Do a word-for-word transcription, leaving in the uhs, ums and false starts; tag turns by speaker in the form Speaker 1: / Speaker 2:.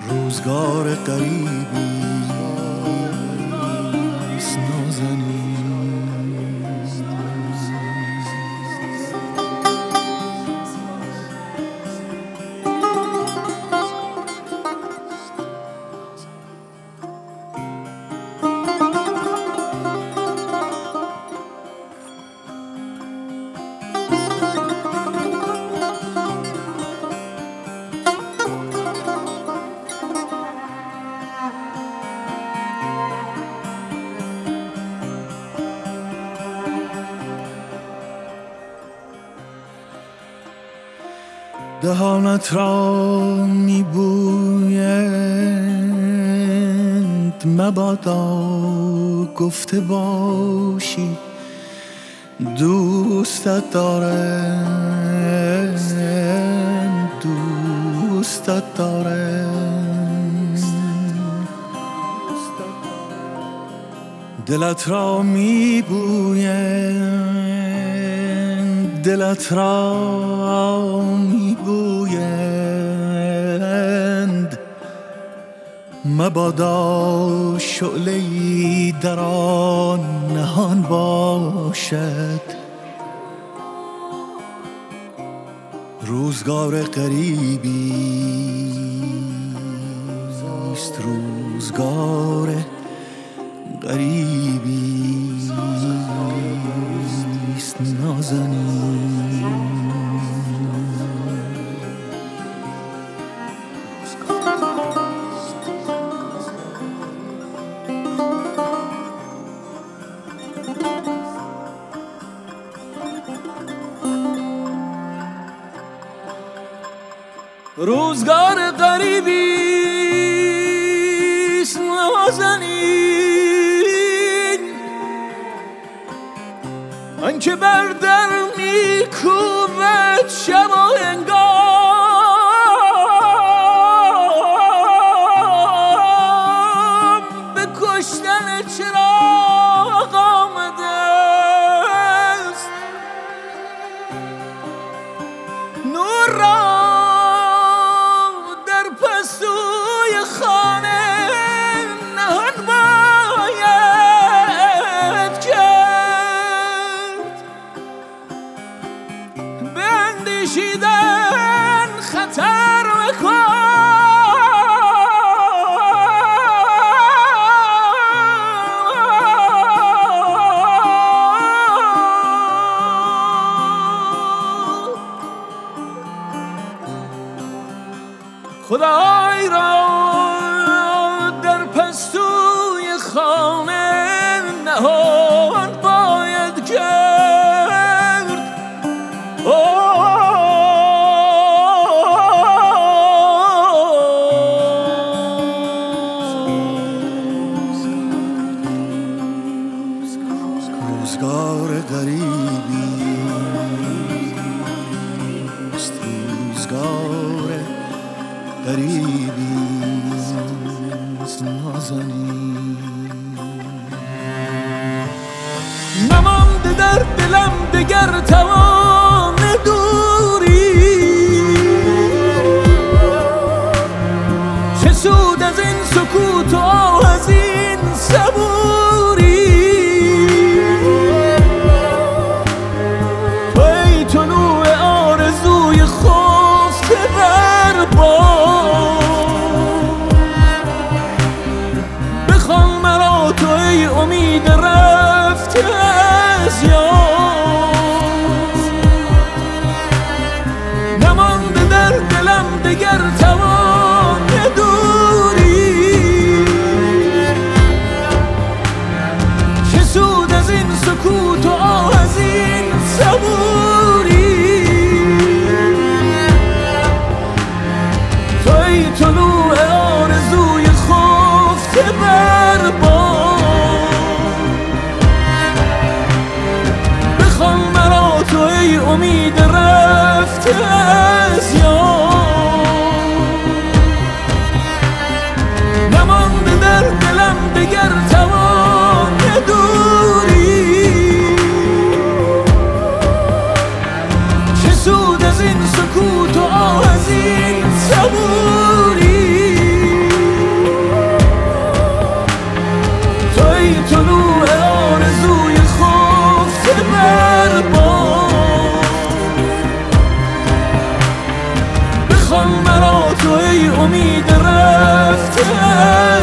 Speaker 1: روزگار غریبی است نازنین. دهانت را میبویند مبادا گفته باشی دوستت دارم، دوستت دارم. دلت را میبویند، دلت را میبویند مبادا شعله‌ای در آن نهان باشد. روزگار غریبی است، روزگار غریبی است نازنین.
Speaker 2: روزگار غریبی است نازنین، آنکه بر در میکوبد شب و هنگام به کشتن چراغ آمده است. نور را پستوی خانه نهان باید کرد، به اندیشیدن خطر مکن. خدای را در پستوی خانه نهان باید کرد.
Speaker 1: روزگار غریبی است، روزگار غریبی است نازنین.
Speaker 2: نمانده در دلم دگر توان دوری، چه سود از این سکوت و از این صبوری. تو ای طلوع آرزوی خفته بر باد، بخوان مرا تو ای امید رفته از یاد. نمانده در دلم دگر توان دوری، چه سود از این سکوت و از این صبوری. تو ای طلوع آرزوی خفته بر باد، بخوان مرا تو ای امید رفته از یاد. نمانده در دلم دگر توان دوری، رفته